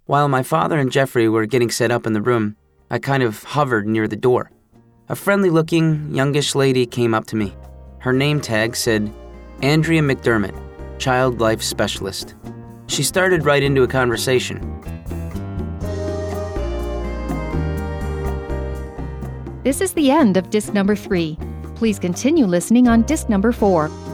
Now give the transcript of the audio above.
While my father and Jeffrey were getting set up in the room, I kind of hovered near the door. A friendly-looking, youngish lady came up to me. Her name tag said, Andrea McDermott, Child Life Specialist. She started right into a conversation. This is the end of disc number 3. Please continue listening on disc number 4.